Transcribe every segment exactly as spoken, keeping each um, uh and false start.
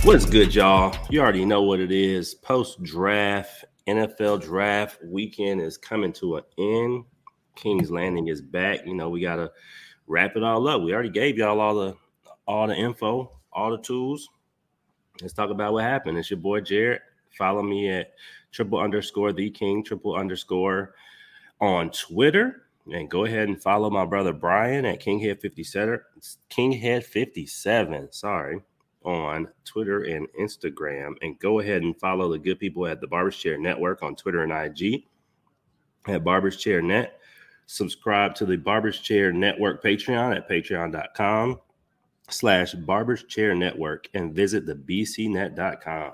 What's good, y'all? You already know what it is. Post-draft, N F L draft weekend is coming to an end. King's Landing is back. You know, we got to wrap it all up. We already gave y'all all the all the info, all the tools. Let's talk about what happened. It's your boy, Jared. Follow me at triple underscore the king, triple underscore on Twitter. And go ahead and follow my brother, Brian, at Kinghead fifty-seven. Kinghead fifty-seven, sorry. On Twitter and Instagram, and go ahead and follow the good people at the Barbers Chair Network on Twitter and I G at Barbers Chair Net. Subscribe to the Barbers Chair Network Patreon at patreon.com slash Barbers Chair Network and visit the b c net dot com.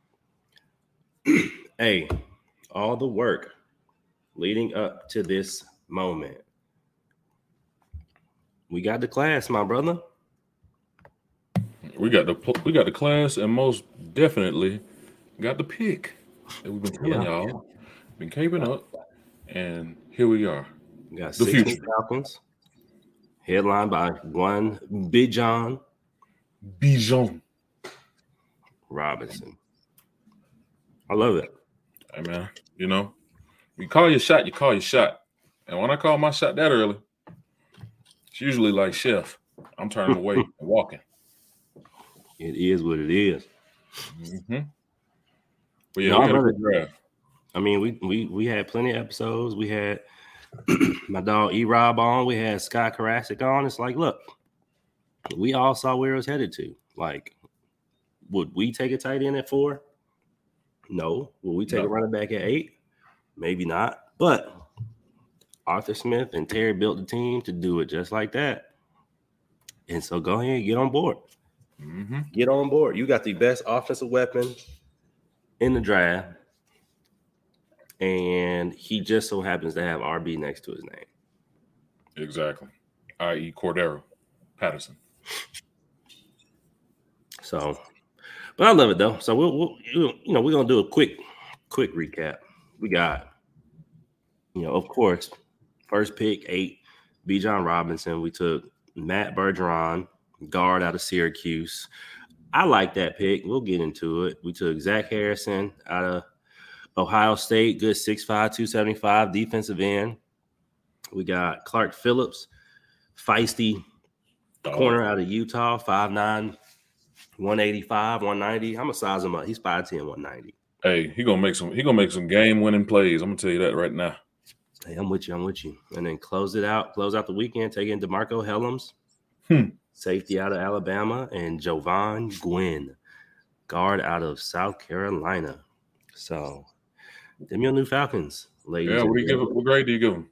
Hey, all the work leading up to this moment. We got the class, my brother. We got the we got the class, and most definitely got the pick that we've been telling yeah. y'all. Been caping up, and here we are. We got the future Falcons, headlined by one Bijan Bijan Robinson. I love it. Hey man, you know, you call your shot, you call your shot, and when I call my shot that early, it's usually like Chef. I'm turning away and walking. It is what it is. Mm-hmm. But yeah, no, we had a good draft. I mean, we we we had plenty of episodes. We had my dog E-Rob on. We had Scott Karasik on. It's like, look, we all saw where it was headed to. Like, would we take a tight end at four? No. Would we take no. a running back at eight? Maybe not. But Arthur Smith and Terry built the team to do it just like that. And so go ahead and get on board. Mm-hmm. Get on board. You got the best offensive weapon in the draft, and he just so happens to have R B next to his name. Exactly. that is. Cordero Patterson. So, but I love it though. So we'll, we'll you know, we're gonna do a quick, quick recap. We got, you know, of course, first pick eight, Bijan Robinson. We took Matt Bergeron, guard out of Syracuse. I like that pick. We'll get into it. We took Zach Harrison out of Ohio State, good six five, two seventy-five defensive end. We got Clark Phillips, feisty oh. corner out of Utah, five nine, one eighty-five, one ninety. I'm gonna size him up. He's five ten, one ninety. Hey, he gonna make some. He gonna make some game-winning plays. I'm gonna tell you that right now. Hey, I'm with you. I'm with you. And then close it out. Close out the weekend. Taking DeMarco Hellams. Hmm. Safety out of Alabama, and Jovan Gwynn, guard out of South Carolina. So, them your new Falcons, ladies. Yeah, what do you give? What grade do you give them?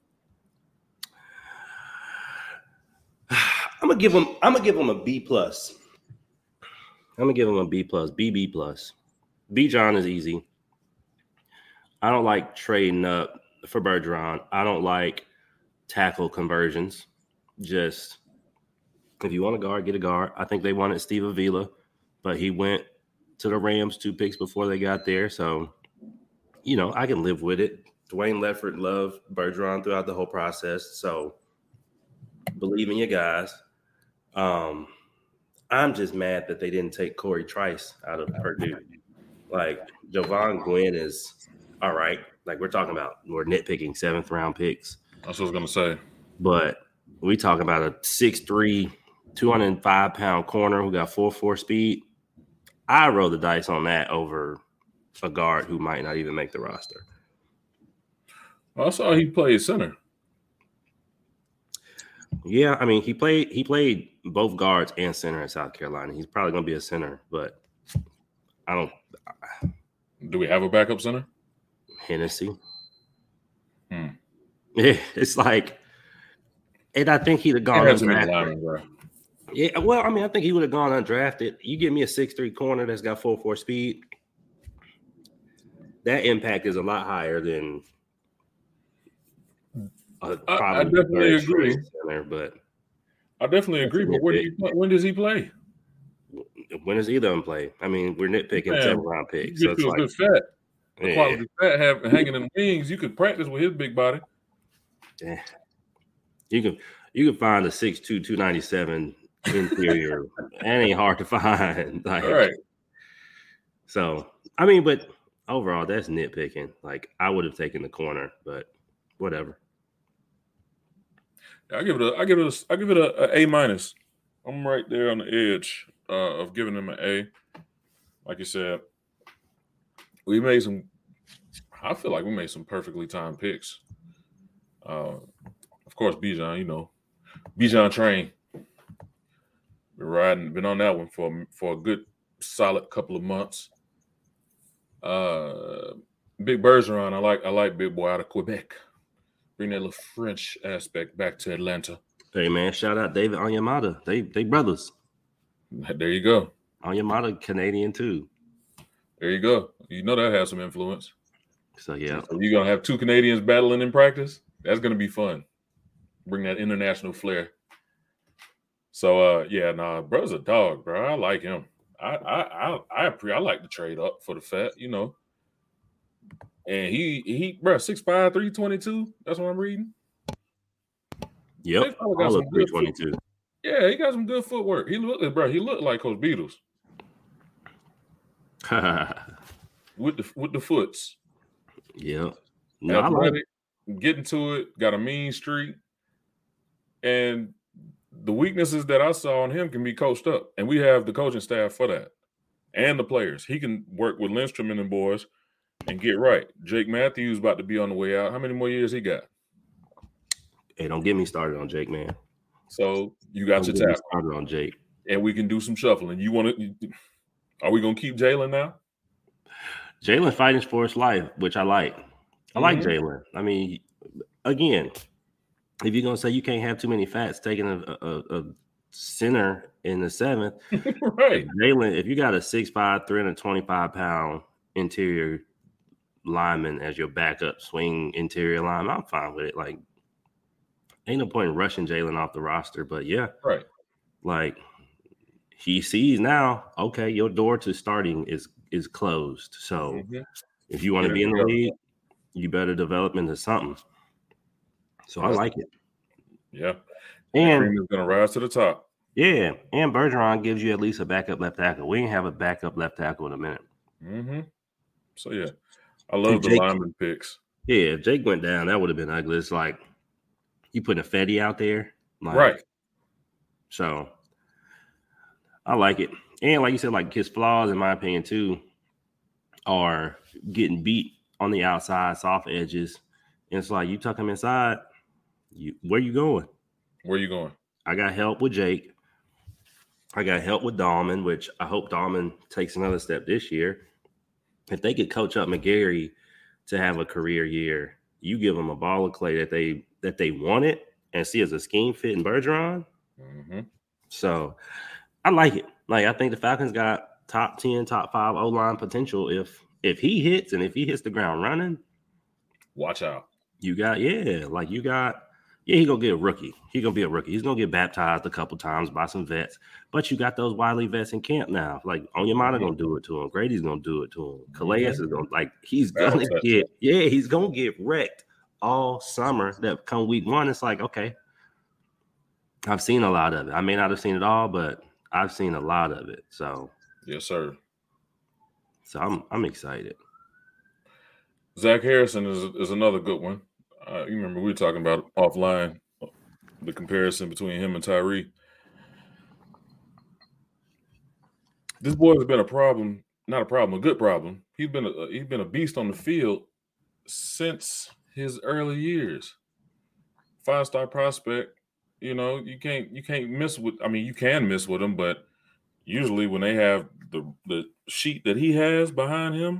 I'm gonna give them. I'm gonna give them a B plus. I'm gonna give them a B plus. B B plus. Bijan is easy. I don't like trading up for Bergeron. I don't like tackle conversions. Just. If you want a guard, get a guard. I think they wanted Steve Avila, but he went to the Rams two picks before they got there. So, you know, I can live with it. Dwayne Leffert loved Bergeron throughout the whole process. So, believe in your guys. Um, I'm just mad that they didn't take Corey Trice out of Purdue. Like, Jovan Gwynn is all right. Like, we're talking about, we're nitpicking seventh round picks. That's what I was going to say. But we talk about a six three, two hundred five pound corner who got four four speed. I roll the dice on that over a guard who might not even make the roster. I saw he played center. Yeah, I mean he played he played both guards and center in South Carolina. He's probably gonna be a center, but I don't. Do we have a backup center? Hennessy. Hmm. Yeah, it's like, and I think he'd have gone undrafted. Yeah, well, I mean, I think he would have gone undrafted. You give me a six three corner that's got four four speed. That impact is a lot higher than a I, I definitely agree. Center, but I definitely agree. But where do you, when does he play? When does either of them play? I mean, we're nitpicking seven round picks. You so feel like, good fat. The yeah. quality fat have hanging in the wings. You could practice with his big body. Yeah. You can you can find a six two, two ninety-seven interior. That ain't hard to find. Like, all right. So, I mean, but overall, that's nitpicking. Like, I would have taken the corner, but whatever. I give it a, I give it a, I give it a, a A minus. I'm right there on the edge uh, of giving him an A. Like you said, we made some. I feel like we made some perfectly timed picks. Uh, of course, Bijan, you know, Bijan train. Been riding, been on that one for for a good solid couple of months. Uh, Big Bergeron, I like I like Big Boy out of Quebec. Bring that little French aspect back to Atlanta. Hey man, shout out David Onyemata. They they brothers. There you go. Onyemata Canadian too. There you go. You know that has some influence. So yeah, so you're gonna have two Canadians battling in practice. That's gonna be fun. Bring that international flair. So uh, yeah, nah, bro's a dog, bro. I like him. I I I I, pre- I like to trade up for the fat, you know. And he he, bro, six five, three twenty-two. That's what I'm reading. Yep, all of three twenty-two. Yeah, he got some good footwork. He looked, bro. He looked like Coach Beatles. with the with the foots. Yeah. No, I like it. Getting to it, got a mean streak. And the weaknesses that I saw on him can be coached up. And we have the coaching staff for that. And the players. He can work with Lindstrom and the boys and get right. Jake Matthews about to be on the way out. How many more years he got? Hey, don't get me started on Jake, man. So you got don't your tap started on Jake. And we can do some shuffling. You want to are we gonna keep Jalen now? Jalen fighting for his life, which I like. I mm-hmm. like Jalen. I mean, again, if you're gonna say you can't have too many fats taking a, a, a center in the seventh, right? Jalen, if you got a six five, three hundred twenty-five pound interior lineman as your backup swing interior lineman, I'm fine with it. Like, ain't no point in rushing Jalen off the roster. But yeah, right. Like, he sees now, okay, your door to starting is is closed. So mm-hmm. if you want to be in the go. league, you better develop into something. So yeah. I like it. Yeah. And is going to rise to the top. Yeah. And Bergeron gives you at least a backup left tackle. We ain't have a backup left tackle in a minute. Mm-hmm. So, yeah. I love if the Jake, lineman picks. Yeah. If Jake went down, that would have been ugly. It's like you putting a Fetty out there. Like, right. So I like it. And like you said, like his flaws, in my opinion, too, are getting beat on the outside, soft edges. And it's like you tuck him inside. You where you going? Where you going? I got help with Jake. I got help with Dahlman, which I hope Dahlman takes another step this year. If they could coach up McGarry to have a career year, you give them a ball of clay that they that they wanted and see as a scheme fit in Bergeron. Mm-hmm. So I like it. Like, I think the Falcons got top ten, top five O-line potential. If if he hits and if he hits the ground running, watch out. You got, yeah, like you got, yeah, he gonna get a rookie. He gonna be a rookie. He's gonna get baptized a couple times by some vets. But you got those wily vets in camp now. Like Onyemata gonna do it to him. Grady's gonna do it to him. Calais is gonna, like, he's gonna get, yeah, he's gonna get wrecked all summer. That come week one, it's like, okay, I've seen a lot of it. I may not have seen it all, but I've seen a lot of it. So yes, sir. So I'm I'm excited. Zach Harrison is is another good one. Uh, you remember we were talking about offline the comparison between him and Tyree. This boy has been a problem, not a problem, a good problem. He's been a he's been a beast on the field since his early years. Five star prospect. You know, you can't you can't miss with. I mean, you can miss with him, but usually when they have the the sheet that he has behind him,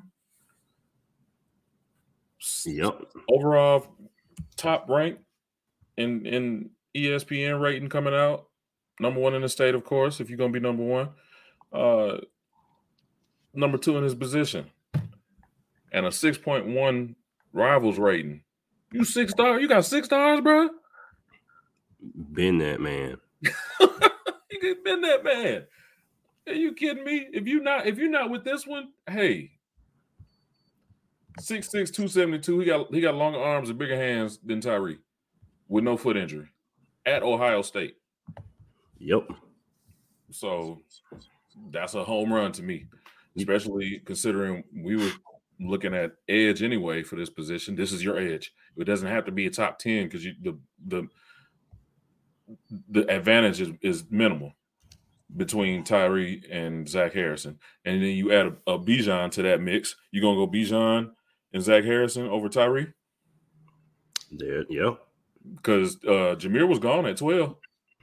yep, overall top rank in in E S P N rating coming out, number one in the state, of course. If you're gonna be number one, uh, number two in his position, and a six point one Rivals rating. You six stars? You got six stars, bro? Been that man. You been that man. Are you kidding me? If you not if you're not with this one, hey. six six, two seventy-two. He got he got longer arms and bigger hands than Tyree with no foot injury at Ohio State. Yep. So that's a home run to me. especially considering we were looking at edge anyway for this position. This is your edge. It doesn't have to be a top ten because you the the the advantage is, is minimal between Tyree and Zach Harrison. And then you add a, a Bijan to that mix. You gonna go Bijan and Zach Harrison over Tyree? There, yep. Because uh, Jameer was gone at twelve.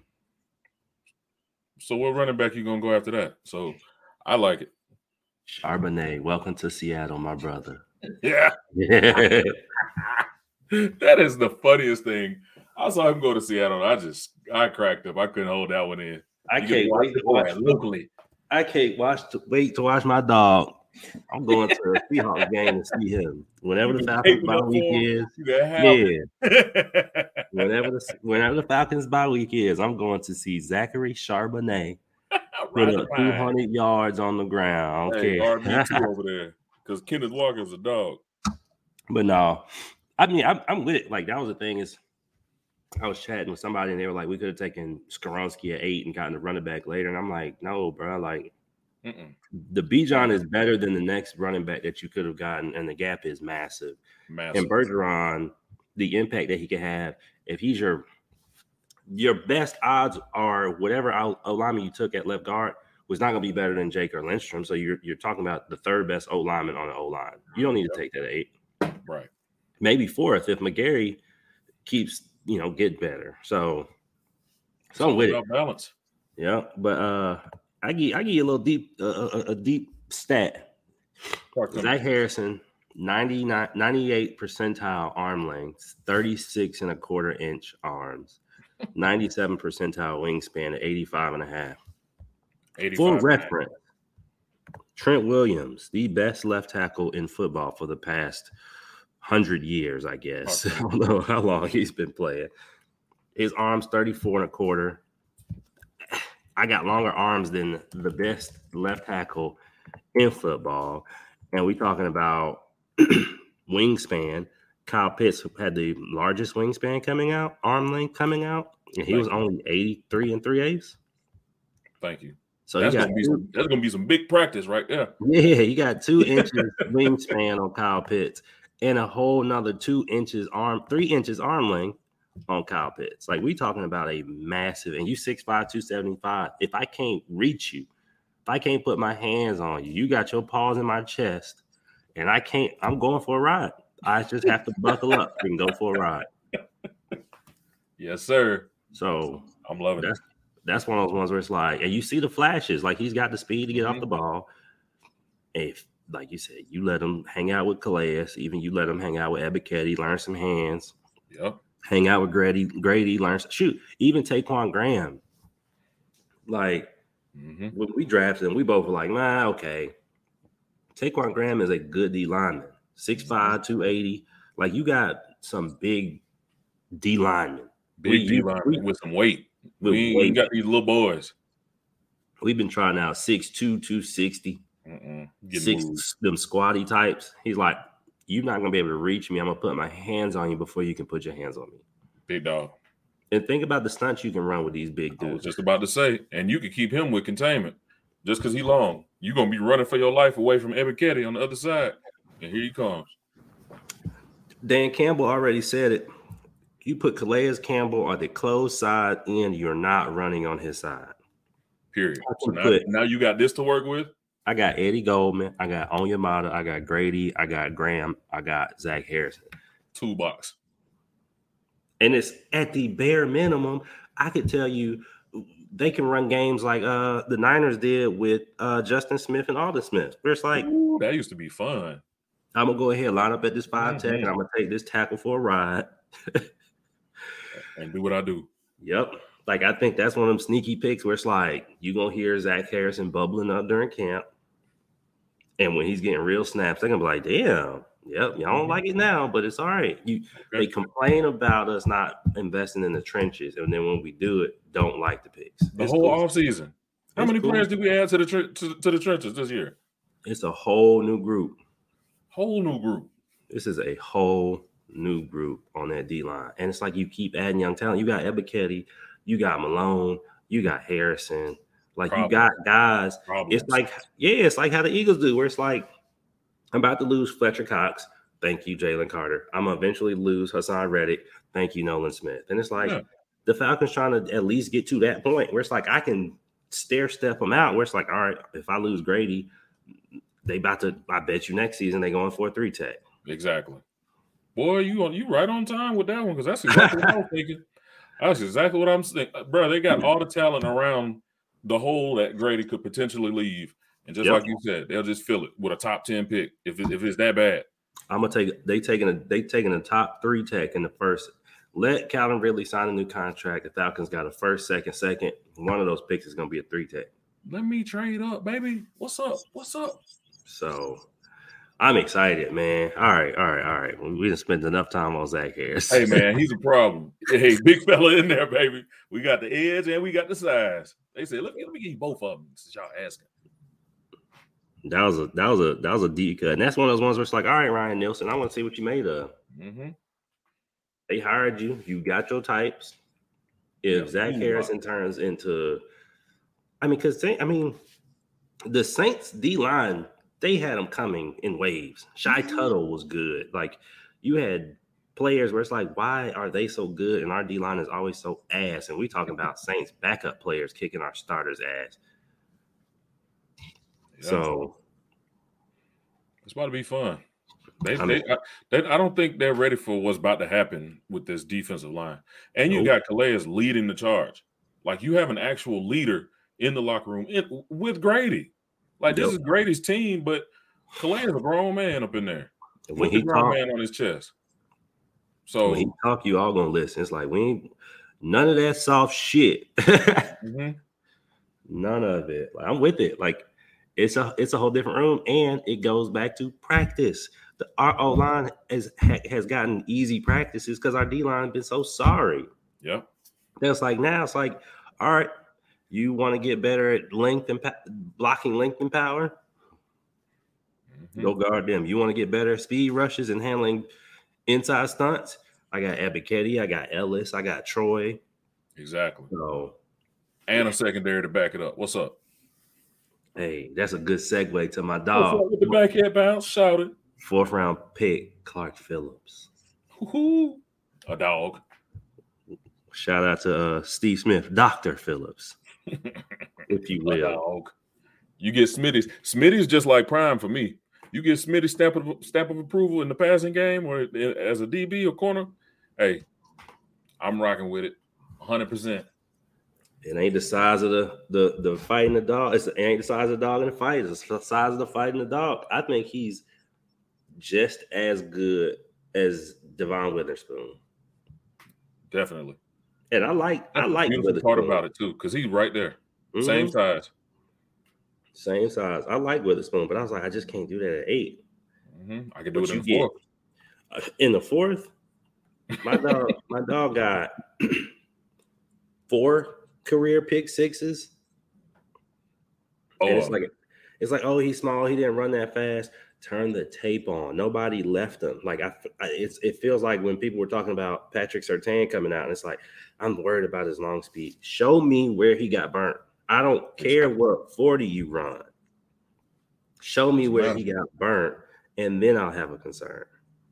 So what running back you gonna go after that? So I like it. Charbonnet, welcome to Seattle, my brother. Yeah. Yeah. That is the funniest thing. I saw him go to Seattle. And I just I cracked up. I couldn't hold that one in. I You can't can wait to watch locally. I can't watch to, wait to watch my dog. I'm going to a Seahawks game to see him. Whenever the Falcons bye week is, yeah. whenever the whenever the Falcons bye week is, I'm going to see Zachary Charbonnet put up two hundred yards on the ground. Okay, hey, too over there because Kenneth Walker's a dog. But no, I mean I'm, I'm with it. Like that was the thing is, I was chatting with somebody and they were like, we could have taken Skoronski at eight and gotten the running back later, and I'm like, no, bro, like. Mm-mm. The Bijan is better than the next running back that you could have gotten, and the gap is massive. massive. And Bergeron, the impact that he can have, if he's your your best odds are whatever O-lineman you took at left guard was not going to be better than Jake or Lindstrom. So you're you're talking about the third best O-lineman on the O-line. You don't need to take that at eight. Right. Maybe fourth if McGarry keeps, you know, get better. So, so I'm with it. Balance. Yeah, but uh. I give I give you a little deep uh, a, a deep stat. Zach Harrison, ninety-nine, ninety-eight percentile arm length, thirty-six and a quarter inch arms, ninety-seven percentile wingspan at eighty-five and a half. For reference, Trent Williams, the best left tackle in football for the past hundred years, I guess. Okay. I don't know how long he's been playing. His arms thirty-four and a quarter. I got longer arms than the best left tackle in football. And we're talking about wingspan. Kyle Pitts had the largest wingspan coming out, arm length coming out, and he Thank was you. only eighty-three and three eighths. Thank you. So that's you got gonna be some, that's gonna be some big practice right there. Yeah, you got two inches wingspan on Kyle Pitts and a whole nother two inches arm, three inches arm length on Kyle Pitts. Like we talking about a massive, and you six five, two seventy-five. If I can't reach you, if I can't put my hands on you, you got your paws in my chest, and I can't, I'm going for a ride. I just have to buckle up and go for a ride. Yes, sir. So I'm loving that's, it. That's one of those ones where it's like, and you see the flashes, like he's got the speed to get mm-hmm. off the ball. If, like you said, you let him hang out with Calais, even you let him hang out with Ebiketie, learn some hands. Yep. Hang out with Grady, Grady learns shoot, even Taquan Graham. Like mm-hmm. when we drafted him, we both were like, nah, okay. Taquan Graham is a good D lineman. six five, two eighty. Like you got some big D linemen. Big D linemen with some weight. With we weight. ain't got these little boys. We've been trying out six two, two sixty. Six moved. Them squatty types. He's like, you're not gonna be able to reach me. I'm gonna put my hands on you before you can put your hands on me. Big dog. And think about the stunts you can run with these big dudes. I was just about to say, and you can keep him with containment just because he's long. You're gonna be running for your life away from Ebiketie on the other side. And here he comes. Dan Campbell already said it. You put Calais Campbell on the closed side end, you're not running on his side. Period. So now, put, now you got this to work with? I got Eddie Goldman, I got Onyemata, I got Grady, I got Graham, I got Zach Harrison. Toolbox. And it's at the bare minimum. I could tell you they can run games like uh, the Niners did with uh, Justin Smith and Alden Smith. Where it's like, ooh, that used to be fun. I'm going to go ahead, line up at this five mm-hmm. tech, and I'm going to take this tackle for a ride. And do what I do. Yep. Like, I think that's one of them sneaky picks where it's like, you're going to hear Zach Harrison bubbling up during camp. And when he's getting real snaps, they're going to be like, damn, yep, y'all don't like it now, but it's all right. You, okay. They complain about us not investing in the trenches. And then when we do it, don't like the picks. The it's whole cool. offseason. How it's many cool. players did we add to the, tre- to, to the trenches this year? It's a whole new group. Whole new group. This is a whole new group on that D-line. And it's like you keep adding young talent. You got Ebiketie, you got Malone, you got Harrison. Like Problems. you got guys. Problems. It's like yeah, it's like how the Eagles do, where it's like I'm about to lose Fletcher Cox. Thank you, Jalen Carter. I'm gonna eventually lose Hassan Reddick. Thank you, Nolan Smith. And it's like yeah. the Falcons trying to at least get to that point where it's like I can stair step them out. Where it's like, all right, if I lose Grady, they about to. I bet you next season they going for a three tech. Exactly. Boy, you on you right on time with that one because that's exactly what I was thinking. That's exactly what I'm saying, bro. They got all the talent around the hole that Grady could potentially leave, and just yep. like you said, they'll just fill it with a top ten pick if it, if it's that bad. I'm gonna take they taking a they taking a top three tech in the first. Let Calvin Ridley sign a new contract. The Falcons got a first, second, second. One of those picks is gonna be a three tech. Let me trade up, baby. What's up? What's up? So I'm excited, man. All right, all right, all right. We didn't spend enough time on Zach Harris. Hey, man, he's a problem. Hey, big fella in there, baby. We got the edge and we got the size. They said, let me, let me give you both of them since y'all asking. That was a that was a that was a deep cut, and that's one of those ones where it's like, all right, Ryan Nielsen, I want to see what you made of. Mm-hmm. They hired you. You got your types. If yeah, Zach Harrison right. turns into, I mean, because I mean, the Saints D line, they had them coming in waves. Shy mm-hmm. Tuttle was good. Like you had players where it's like, why are they so good? And our D line is always so ass. And we talking about Saints backup players kicking our starters' ass. Yeah. So it's about to be fun. They, I, mean, they, they, I don't think they're ready for what's about to happen with this defensive line. And you nope. got Calais leading the charge. Like you have an actual leader in the locker room in, with Grady. Like this yep. is Grady's team, but Calais is a grown man up in there. When with he the grown talk, man on his chest. So when he talk, you all gonna listen. It's like we ain't none of that soft shit. mm-hmm. None of it. Like, I'm with it. Like it's a it's a whole different room, and it goes back to practice. The our O line has has gotten easy practices because our D line has been so sorry. Yeah, that's like now it's like, all right, you want to get better at length and pa- blocking length and power. Mm-hmm. Go guard them. You want to get better at speed rushes and handling inside stunts. I got Ebiketie, I got Ellis, I got Troy. Exactly. So, and a secondary to back it up. What's up? Hey, that's a good segue to my dog. What's up with the backhand bounce? Shout it. Fourth round pick, Clark Phillips. Ooh, a dog. Shout out to uh, Steve Smith, Doctor Phillips, if you will. A dog. You get Smitty's. Smitty's just like Prime for me. You get Smitty's stamp of stamp of approval in the passing game or as a D B or corner. Hey, I'm rocking with it, one hundred percent. It ain't the size of the the the fighting the dog. It's, it ain't the size of the dog in the fight. It's the size of the fighting the dog. I think he's just as good as Devon Witherspoon. Definitely. And I like That's I like the beautiful part about it too, because he's right there. Mm-hmm. Same size. Same size. I like Witherspoon, but I was like, I just can't do that at eight. Mm-hmm. I can do but it in the fourth. Uh, in the fourth, my dog, my dog got four career pick sixes. Oh, and it's like it's like, oh, he's small. He didn't run that fast. Turn the tape on. Nobody left him. Like I, I it's it feels like when people were talking about Patrick Surtain coming out, and it's like I'm worried about his long speed. Show me where he got burnt. I don't care what forty you run. Show me where he got burnt, and then I'll have a concern.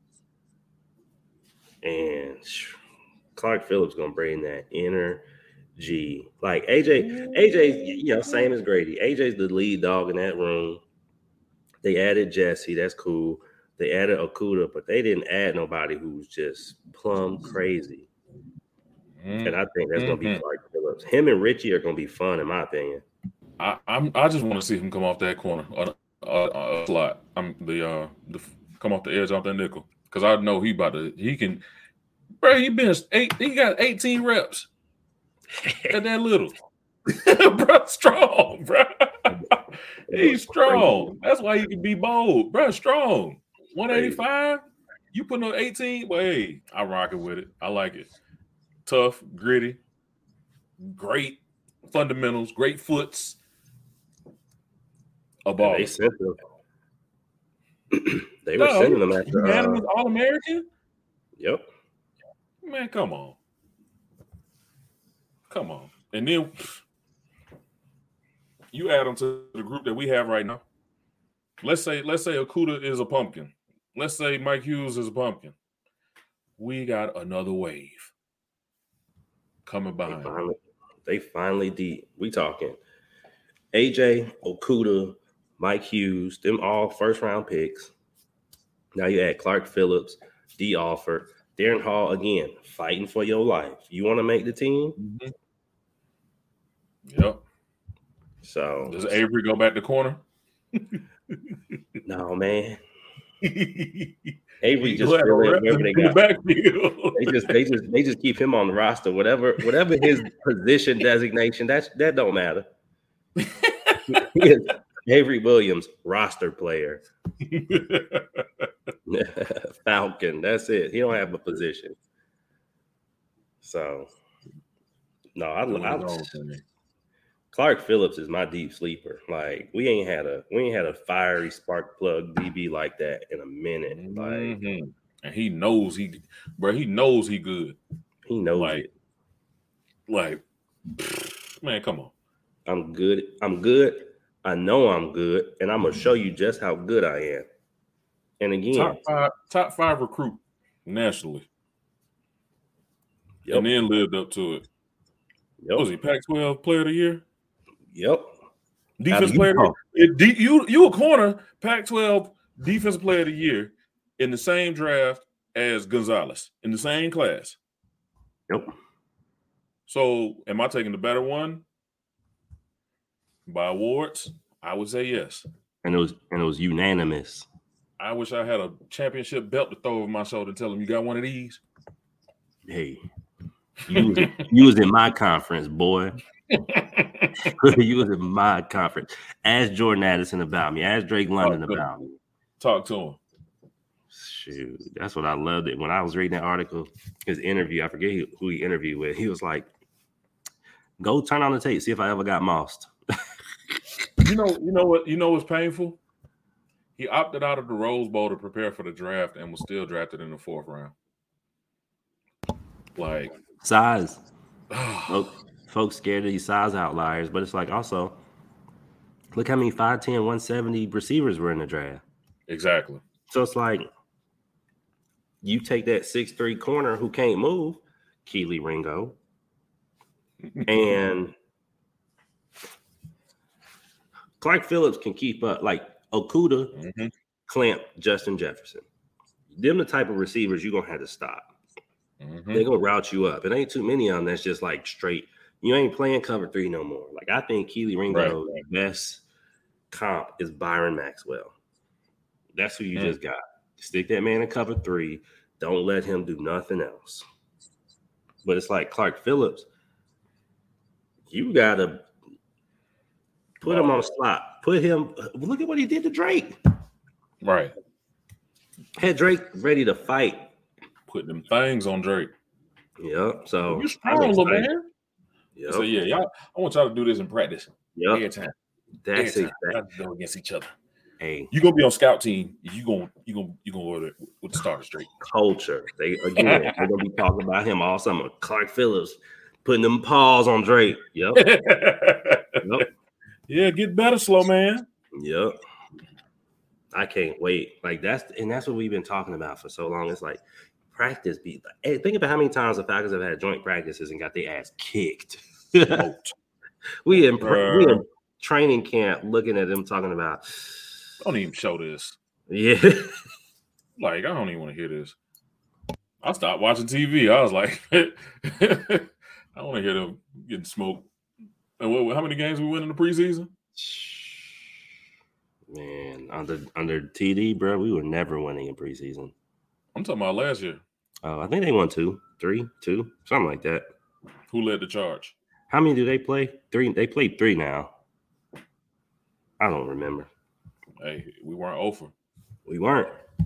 And Clark Phillips gonna bring that energy. Like A J, A J, you know, same as Grady. A J's the lead dog in that room. They added Jesse, that's cool. They added Okudah, but they didn't add nobody who's just plumb crazy. Mm-hmm. And I think that's mm-hmm. gonna be Clark Phillips. Him and Richie are gonna be fun, in my opinion. I I'm, I just want to see him come off that corner, uh, uh, uh, slot. I'm the uh the come off the edge off that nickel because I know he about to. He can, bro. He benched eight. He got eighteen reps. At that little, bro, strong, bro. He's strong. That's why he can be bold, bro. Strong. one eighty-five. You putting on eighteen? Well, hey, I'm rocking with it. I like it. Tough, gritty, great fundamentals, great foots. A ball. They sent them. They were no, sending them after unanimous uh, All-American. Yep. Man, come on, come on. And then you add them to the group that we have right now. Let's say, let's say Okudah is a pumpkin. Let's say Mike Hughes is a pumpkin. We got another wave coming behind. They finally, they finally did. We talking A J, Okudah, Mike Hughes, them all first round picks. Now you add Clark Phillips, D. Alford, Darren Hall again, fighting for your life. You want to make the team? Mm-hmm. Yep. So does Avery go back to corner? No, man. Avery just fill in wherever they got. The they just they just they just keep him on the roster. Whatever whatever his position designation, that's that don't matter. He is Avery Williams, roster player. Falcon. That's it. He don't have a position. So no, I, I Clark Phillips is my deep sleeper. Like we ain't had a we ain't had a fiery spark plug D B like that in a minute. Like mm-hmm. And he knows he bro, he knows he good. He knows like, it. Like man, come on. I'm good. I'm good. I know I'm good, and I'm gonna show you just how good I am. And again, top five, top five recruit nationally. Yep. And then lived up to it. Yep. Was he Pac twelve player of the year? Yep. Defense player of the year. It, you, you a corner, Pac twelve defense player of the year in the same draft as Gonzalez, in the same class. Yep. So am I taking the better one? By awards, I would say yes. And it was and it was unanimous. I wish I had a championship belt to throw over my shoulder and tell them you got one of these. Hey, you was, you was in my conference, boy. You was in my conference. Ask Jordan Addison about me. Ask Drake London Talk about me. Talk to him. Shoot, that's what I loved it. When I was reading that article, his interview, I forget who he interviewed with. He was like, go turn on the tape, see if I ever got mossed. You know, you know what? You know what's painful? He opted out of the Rose Bowl to prepare for the draft and was still drafted in the fourth round. Like size. folks, folks scared of these size outliers, but it's like also look how many five ten, one seventy receivers were in the draft. Exactly. So it's like you take that six three corner who can't move, Keely Ringo, and Clark Phillips can keep up. Like Okudah, mm-hmm. Clamp, Justin Jefferson. Them the type of receivers you're going to have to stop. Mm-hmm. They're going to route you up. It ain't too many of them that's just like straight. You ain't playing cover three no more. Like I think Keely Ringo's right. best comp is Byron Maxwell. That's who you mm-hmm. just got. Stick that man in cover three. Don't let him do nothing else. But it's like Clark Phillips. You got to put him on a slot. Put him. Look at what he did to Drake. Right. Had Drake ready to fight. Put them things on Drake. Yep. So you strong, little man. Yep. So yeah, y'all. I want y'all to do this in practice. Yep. Every time. That's Every it. time. Y'all go against each other. Hey, you gonna be on scout team. You gonna you gonna you gonna go with, with the starter straight culture. They again. They're gonna be talking about him all summer. Clark Phillips putting them paws on Drake. Yep. Yep. Yeah, get better, slow man. Yep. I can't wait. Like that's and that's what we've been talking about for so long. It's like practice be. Hey, think about how many times the Falcons have had joint practices and got their ass kicked. we in uh, we in training camp looking at them talking about. Don't even show this. Yeah. Like, I don't even want to hear this. I stopped watching T V. I was like, I want to hear them getting smoked. And what, how many games we win in the preseason? Man, under under T D, bro, we were never winning in preseason. I'm talking about last year. Oh, I think they won two, three, two, something like that. Who led the charge? How many do they play? Three. They played three now. I don't remember. Hey, we weren't over. We weren't.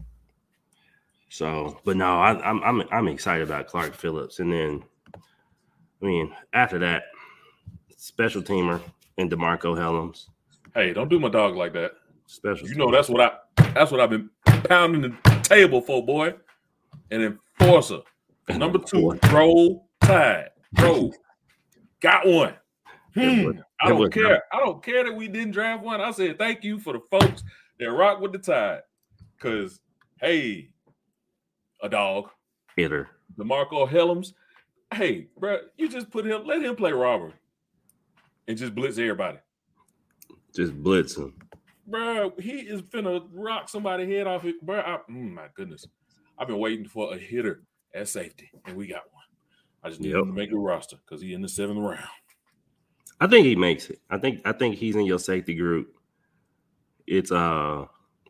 So, but no, I, I'm I'm I'm excited about Clark Phillips, and then, I mean, after that, special teamer and DeMarco Hellams. Hey, don't do my dog like that. Special. You know that's what I that's what I've been pounding the table for, boy. An enforcer. Number two, roll tide. Roll. Got one. Hmm, I don't care. I don't care that we didn't draft one. I said thank you for the folks that rock with the Tide. Because, hey, a dog. Hitter. DeMarco Hellams. Hey, bro, you just put him, let him play robber. And just blitz everybody. Just blitz him. Bro, he is finna rock somebody's head off it. Bro, I, mm, my goodness. I've been waiting for a hitter at safety, and we got one. I just need yep. him to make the roster because he's in the seventh round. I think he makes it. I think I think he's in your safety group. It's uh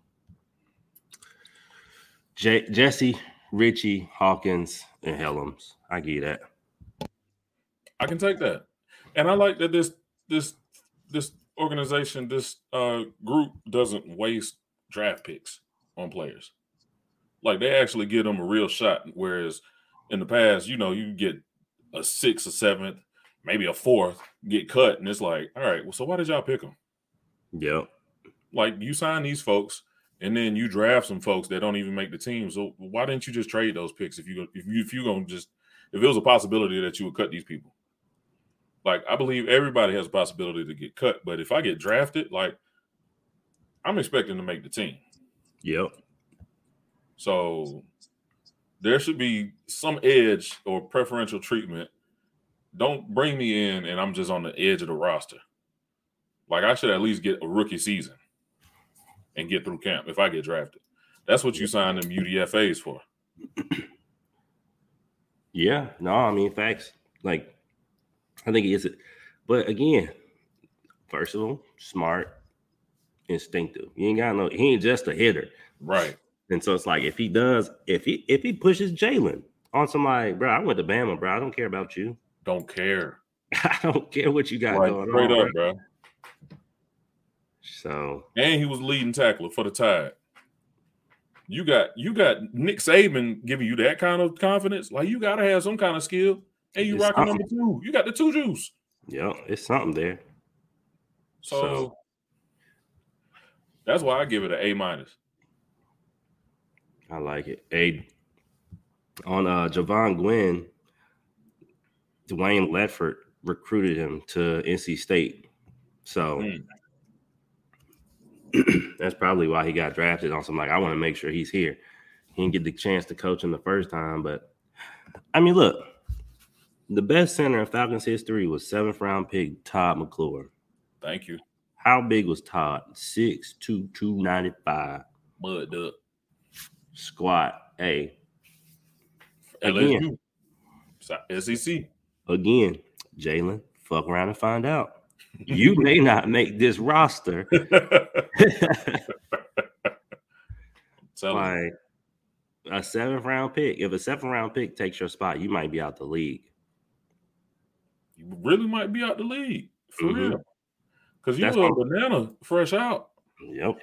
J- Jesse, Richie, Hawkins, and Hellams. I give you that. I can take that. And I like that this this this organization, this uh, group doesn't waste draft picks on players. Like they actually give them a real shot. Whereas in the past, you know, you get a sixth, a seventh, maybe a fourth, get cut, and it's like, all right, well, so why did y'all pick them? Yep. Like you sign these folks, and then you draft some folks that don't even make the team. So why didn't you just trade those picks if you if you if you gonna just if it was a possibility that you would cut these people? Like I believe everybody has a possibility to get cut, but if I get drafted, like I'm expecting to make the team. Yep. So there should be some edge or preferential treatment. Don't bring me in and I'm just on the edge of the roster. Like I should at least get a rookie season and get through camp if I get drafted. That's what you sign them U D F As for. Yeah, no, I mean facts. Like I think he is it. But again, first of all, smart, instinctive. You ain't got no he ain't just a hitter. Right. And so it's like if he does, if he if he pushes Jalen on somebody, bro, I went to Bama, bro. I don't care about you. Don't care. I don't care what you got right, going straight on. Up, bro. bro. So and he was leading tackler for the Tide. You got you got Nick Saban giving you that kind of confidence. Like you gotta have some kind of skill. And you rocking number two. You got the two juice. Yeah, it's something there. So, so that's why I give it an A minus. I like it. A on uh Javon Gwynn, Dwayne Ledford recruited him to N C State. So mm. that's probably why he got drafted on some like I want to make sure he's here. He didn't get the chance to coach him the first time, but I mean, look, the best center in Falcons history was seventh round pick Todd McClure. Thank you. How big was Todd? six two, two ninety-five. Mud up. Squat. Hey. Again. S E C. Again, Jalen, fuck around and find out. You may not make this roster. Like a seventh round pick. If a seventh round pick takes your spot, you might be out the league. You really might be out the league. For mm-hmm. real. Because you were a banana fresh out. Yep.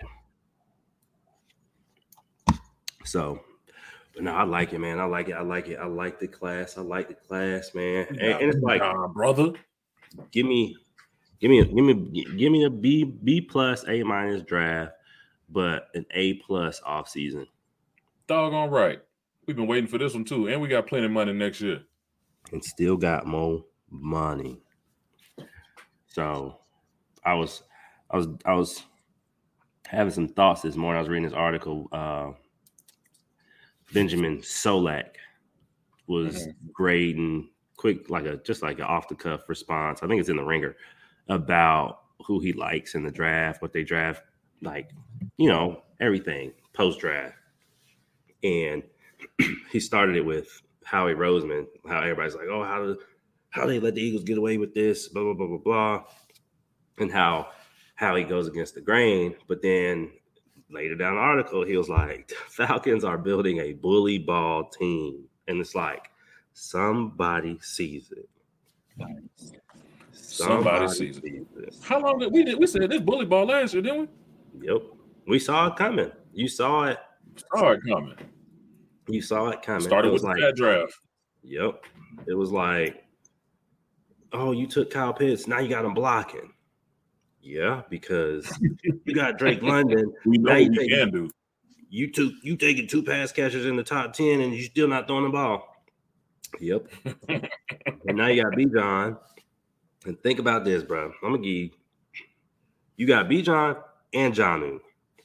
So, but no, I like it, man. I like it. I like it. I like the class. I like the class, man. And, and it's like, uh, brother, give me, give me, give me, give me a B, B plus, A minus draft, but an A plus off season. Doggone right. We've been waiting for this one too, and we got plenty of money next year. And still got more money. So, I was, I was, I was having some thoughts this morning. I was reading this article. Uh, Benjamin Solak was mm-hmm. grading quick, like a just like an off the cuff response. I think it's in the Ringer about who he likes in the draft, what they draft, like you know everything post draft. And he started it with Howie Roseman. How everybody's like, oh, how do how they let the Eagles get away with this? Blah blah blah blah blah. And how how he goes against the grain, but then. Later down the article, he was like, Falcons are building a bully ball team. And it's like, somebody sees it. Somebody, somebody sees, it. sees it. How long did we did we said this bully ball last year, didn't we? Yep. We saw it coming. You saw it. Saw it coming. You saw it coming. Started it with like, that draft. Yep. It was like, oh, you took Kyle Pitts. Now you got him blocking. Yeah, because you got Drake London. We know what you we can do. You took you taking two pass catchers in the top ten, and you still not throwing the ball. Yep. And now you got Bijan. And think about this, bro. I'm gonna give you. You got Bijan and Jonnu.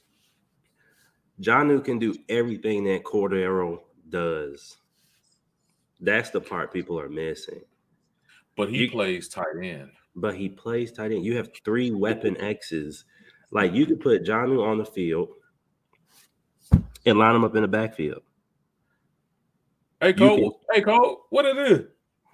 Jonnu can do everything that Cordero does. That's the part people are missing. But he you, plays tight end. But he plays tight end. You have three weapon X's. Like you could put Jonnu on the field and line him up in the backfield. Hey Cole, can, hey Cole, what is this?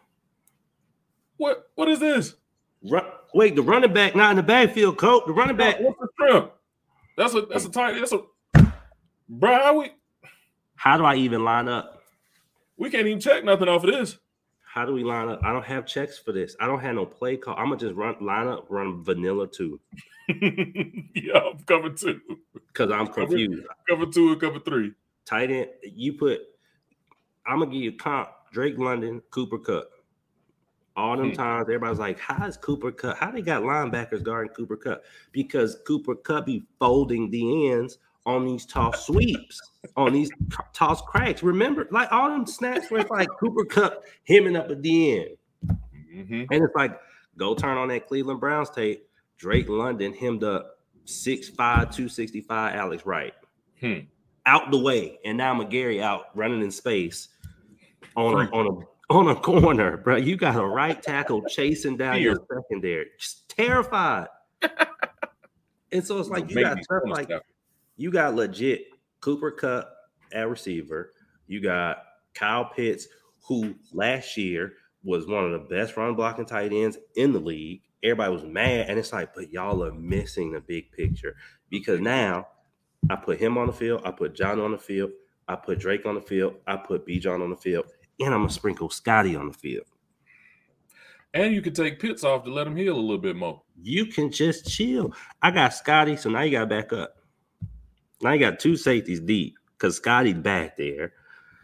What what is this? Run, wait, the running back not in the backfield, Cole. The running back. What's the shrimp? That's a that's a tight. That's a bro. How we? How do I even line up? We can't even check nothing off of this. How do we line up? I don't have checks for this. I don't have no play call. I'm gonna just run line up, run vanilla two. Yeah, I'm cover two. Because I'm confused. Cover, cover two and cover three. Tight end. You put. I'm gonna give you comp. Drake London, Cooper Kupp. All them hmm. times, everybody's like, "How is Cooper Kupp? How they got linebackers guarding Cooper Kupp?" Because Cooper Kupp be folding the ends on these toss sweeps, on these toss cracks. Remember, like all them snaps where it's like Cooper Kupp hemming up at the end. Mm-hmm. And it's like, go turn on that Cleveland Browns tape. Drake London hemmed up six five, two sixty-five Alex Wright. Hmm. Out the way. And now McGarry out running in space on a, on a, on a corner, bro. You got a right tackle chasing down Fear. your secondary. Just terrified. And so it's like you got stuff like stuff. You got legit Cooper Kupp at receiver. You got Kyle Pitts, who last year was one of the best run blocking tight ends in the league. Everybody was mad, and it's like, but y'all are missing the big picture because now I put him on the field, I put John on the field, I put Drake on the field, I put Bijan on the field, and I'm gonna sprinkle Scotty on the field. And you can take Pitts off to let him heal a little bit more. You can just chill. I got Scotty, so now you got to back up. Now you got two safeties deep because Scotty's back there.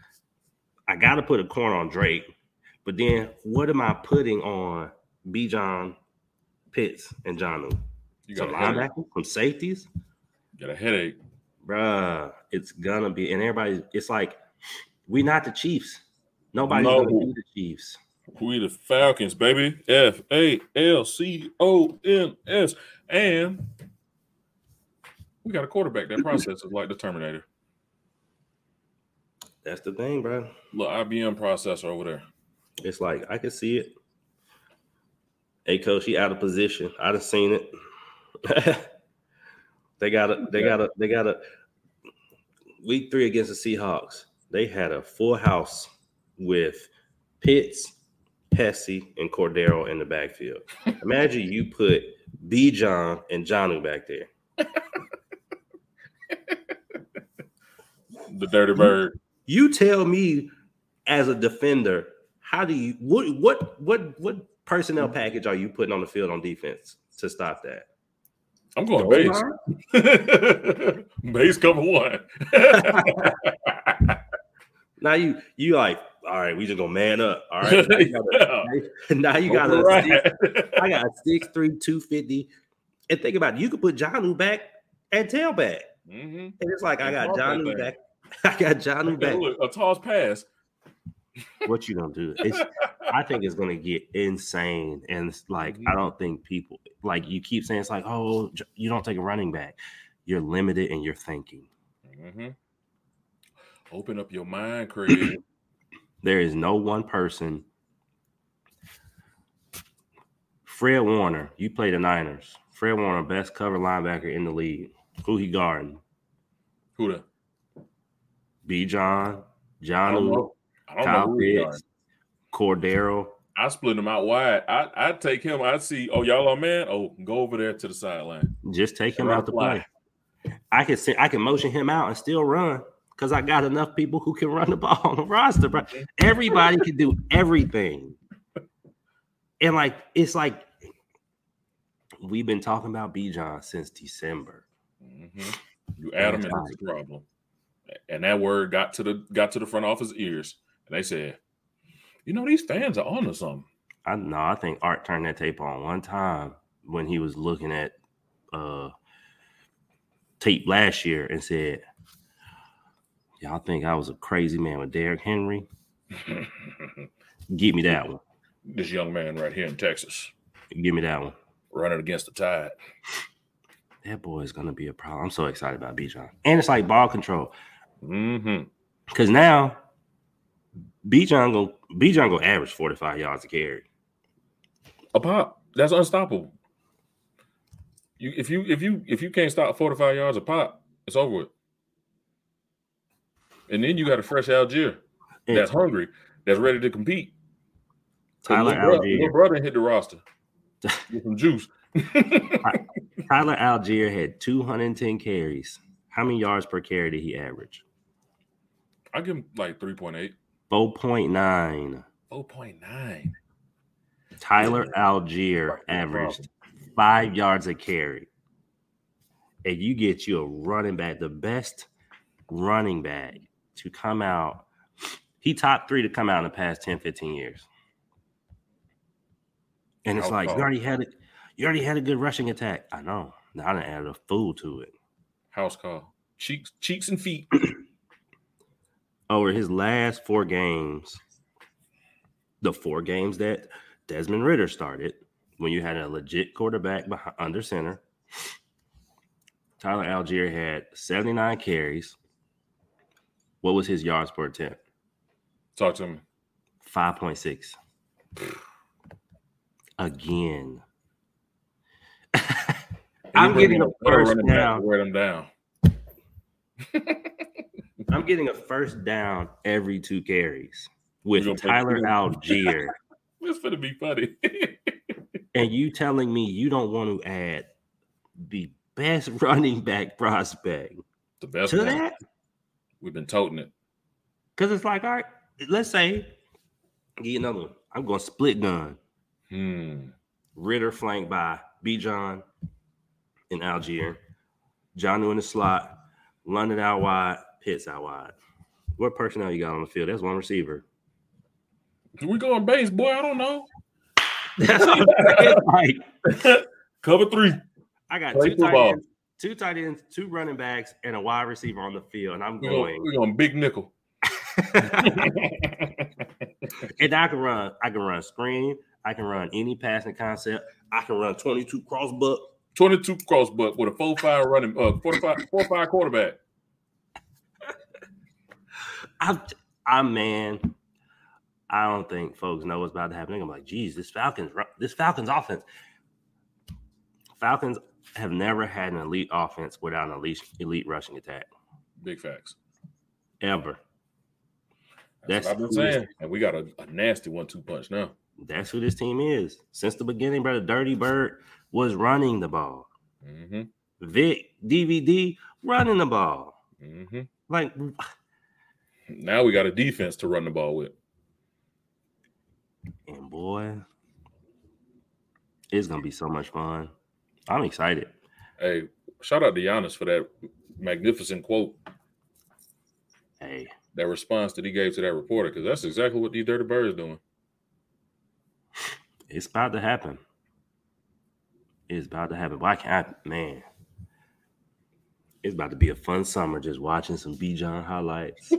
I got to put a corner on Drake. But then what am I putting on Bijan, Pitts, and Jonnu? You got some linebackers, some safeties? You got a headache. Bruh, it's going to be. And everybody, it's like, we not the Chiefs. Nobody's no. going to be the Chiefs. We the Falcons, baby. F A L C O N S. And we got a quarterback that processes like the Terminator. That's the thing, bro. Look, I B M processor over there. It's like, I can see it. Hey, coach, he out of position. I done seen it. they got a, they got a, they got a week three against the Seahawks. They had a full house with Pitts, Hesse, and Cordero in the backfield. Imagine you put Bijan and Jonnu back there. The dirty bird. You, you tell me, as a defender, how do you what what what what personnel package are you putting on the field on defense to stop that? I'm going base. Base cover one. Now you you like, all right, we just gonna man up. All right. Now you got a, now you got a right. six, I got a six three, two fifty. And think about it, you could put Jonnu back at tailback. Mm-hmm. And it's like I got Jonnu back. I got Jonnu back. Look, a toss pass. What you gonna do? It's I think it's gonna get insane. And it's like mm-hmm. I don't think people like you keep saying it's like, oh, you don't take a running back. You're limited in your thinking. Mm-hmm. Open up your mind, Craig. There is no one person. Fred Warner, you play the Niners. Fred Warner, best cover linebacker in the league. Who he guarding? Who the? Bijan, Jonnu, Kyle Pitts, Cordero. I split him out wide. I I'd take him. I'd see, oh, y'all are man. Oh, go over there to the sideline. Just take him out the play. I can I can motion him out and still run. Because I got enough people who can run the ball on the roster, bro. Everybody can do everything. And, like, it's like we've been talking about Bijan since December. Mm-hmm. You add him in, it's a problem. And that word got to the got to the front office ears. And they said, you know, these fans are on to something. I know. I think Art turned that tape on one time when he was looking at uh, tape last year and said, y'all think I was a crazy man with Derrick Henry? Give me that one. This young man right here in Texas. Give me that one. Running against the tide. That boy is gonna be a problem. I'm so excited about Bijan, and it's like ball control. Mm-hmm. Because now Bijan go Bijan go average forty-five yards a carry. A pop. That's unstoppable. You if you if you if you can't stop forty-five yards a pop, it's over with. And then you got a fresh Algier that's hungry, that's ready to compete. Tyler little Algier. Little brother hit the roster with some juice. Tyler Algier had two hundred ten carries. How many yards per carry did he average? I give him like three point eight. four point nine. four point nine. Tyler Algier averaged five yards a carry. And you get you a running back, the best running back to come out. He top three to come out in the past ten, fifteen years. And it's like, you already had it. You already had a good rushing attack. I know. Now I done added a fool to it. House call. Cheeks, cheeks and feet. Over his last four games, the four games that Desmond Ridder started, when you had a legit quarterback behind, under center, Tyler Algier had seventy-nine carries. What was his yards per attempt? Talk to me. five point six. Again. I'm getting a first down. Wear them down. I'm getting a first down every two carries with Tyler Algier. It's going to be funny. And you telling me you don't want to add the best running back prospect the best to one. that? We've been toting it. Because it's like, all right, let's say, give you another one. I'm going split gun. Hmm. Ridder flanked by Bijan and Algier. Jonnu in the slot. London out wide. Pitts out wide. What personnel you got on the field? That's one receiver. We going base, boy. I don't know. That's what I'm like. Cover three. I got two tight ends, two tight ends, two running backs, and a wide receiver on the field, and I'm we're going. Gonna, we're going big nickel. And I can run. I can run screen. I can run any passing concept. I can run twenty-two cross buck. twenty-two cross buck with a four five running, uh, forty-five, four five quarterback. I'm, I'm man. I don't think folks know what's about to happen. I'm like, geez, this Falcons, this Falcons offense. Falcons have never had an elite offense without an elite, elite rushing attack. Big facts. Ever. That's, That's what I've been saying. And we got a, a nasty one two punch now. That's who this team is. Since the beginning, brother, Dirty Bird was running the ball. Mm-hmm. Vic, D V D, running the ball. Mm-hmm. Like, now we got a defense to run the ball with. And boy, it's gonna be so much fun. I'm excited. Hey, shout out to Giannis for that magnificent quote. Hey, that response that he gave to that reporter, because that's exactly what these Dirty Birds doing. It's about to happen. It's about to happen. Why can't I, man? It's about to be a fun summer just watching some Bijan highlights.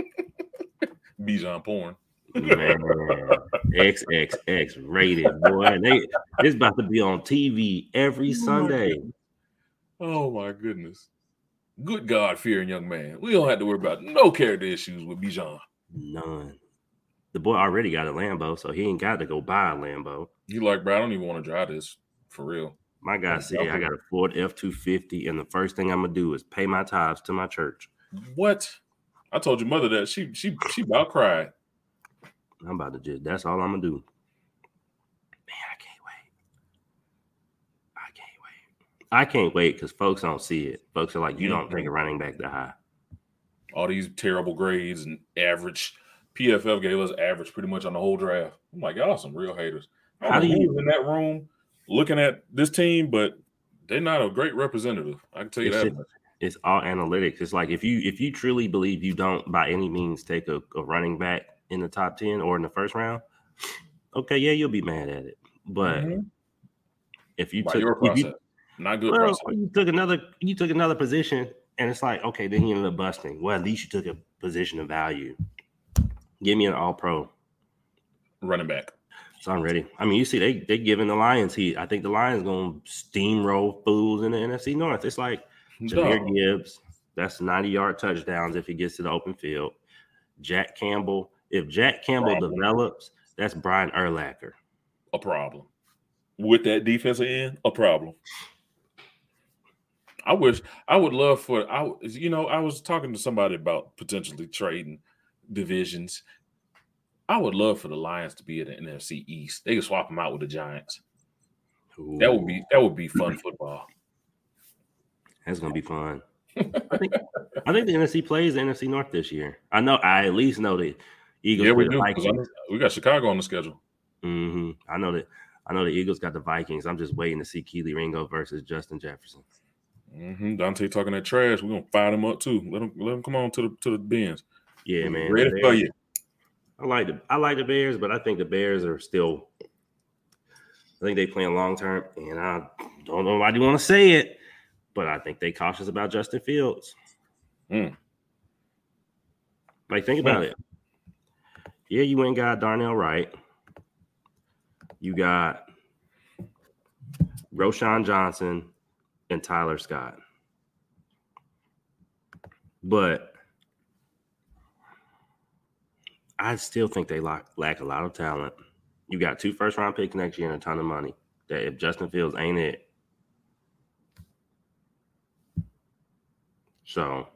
Bijan porn. Man, X X X rated, boy. They, it's about to be on T V every Sunday. Oh, my goodness. Good God-fearing young man. We don't have to worry about no character issues with Bijan. None. The boy already got a Lambo, so he ain't got to go buy a Lambo. You like, bro, I don't even want to drive this. For real. My guy said, I got a Ford F two fifty, and the first thing I'm going to do is pay my tithes to my church. What? I told your mother that. She she she about cried. I'm about to just, that's all I'm going to do. Man, I can't wait. I can't wait. I can't wait because folks don't see it. Folks are like, you don't think a running back that high. All these terrible grades and average. P F F gave us average pretty much on the whole draft. I'm like, y'all some real haters. I don't How know do you who's in that room looking at this team, but they're not a great representative. I can tell you it's that. Just, it's all analytics. It's like if you if you truly believe you don't by any means take a, a running back in the top ten or in the first round, okay, yeah, you'll be mad at it. But mm-hmm. if you by took your process, if you, not good well, process. you took another you took another position, and it's like, okay, then you ended up busting. Well, at least you took a position of value. Give me an all-pro running back. So I'm ready. I mean, you see, they they giving the Lions heat. I think the Lions gonna steamroll fools in the N F C North. It's like Jahmyr No. Gibbs. That's ninety yard touchdowns if he gets to the open field. Jack Campbell. If Jack Campbell Problem. develops, that's Brian Urlacher. A problem. With that defensive end, a problem. I wish I would love for I you know I was talking to somebody about potentially trading divisions. I would love for the Lions to be in the N F C East. They could swap them out with the Giants. Ooh. That would be that would be fun football. That's gonna be fun. I think I think the N F C plays the N F C North this year. I know. I at least know the Eagles. Yeah, play we the do. Vikings. We got Chicago on the schedule. Mm-hmm. I know that. I know the Eagles got the Vikings. I'm just waiting to see Keely Ringo versus Justin Jefferson. Mm-hmm. Dante talking that trash. We're gonna fire them up too. Let them let them come on to the to the bins. Yeah, We're man. ready for you. I like the I like the Bears, but I think the Bears are still. I think they playing long term, and I don't know why you want to say it, but I think they cautious about Justin Fields. Mm. Like, think about Mm. it. Yeah, you went and got Darnell Wright. You got Roshan Johnson and Tyler Scott. But I still think they lack, lack a lot of talent. You got two first round picks next year and a ton of money. That if Justin Fields ain't it. So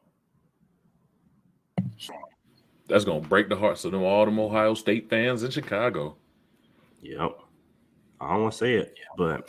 that's gonna break the hearts of them all them Ohio State fans in Chicago. Yep. I don't want to say it, but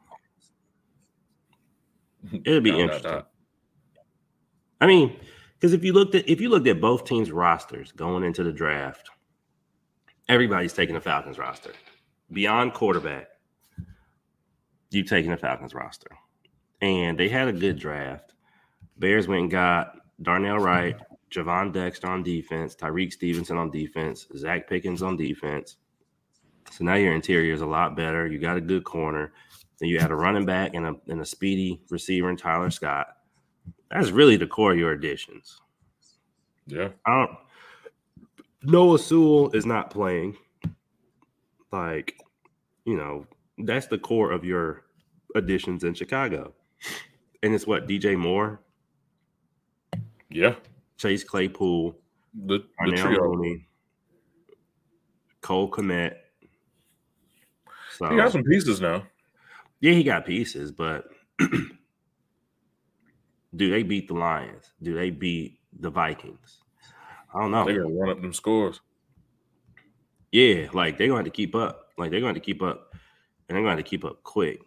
it'll be interesting. I mean, because if you looked at if you looked at both teams' rosters going into the draft, everybody's taking the Falcons roster. Beyond quarterback, you taking the Falcons roster. And they had a good draft. Bears went and got Darnell Wright, Javon Dexter on defense, Tyreek Stevenson on defense, Zach Pickens on defense. So now your interior is a lot better. You got a good corner. Then you had a running back and a, and a speedy receiver in Tyler Scott. That's really the core of your additions. Yeah. I don't, Noah Sewell is not playing. Like, you know, that's the core of your additions in Chicago. And it's what, D J Moore? Yeah. Chase Claypool. The, the trio. Mooney, Cole Kmet. So, he got some pieces now. Yeah, he got pieces, but do they beat the Lions? Do they beat the Vikings? I don't know. They're going to run up them scores. Yeah, like they're going to have to keep up. Like they're going to keep up, and they're going to have to keep up quick.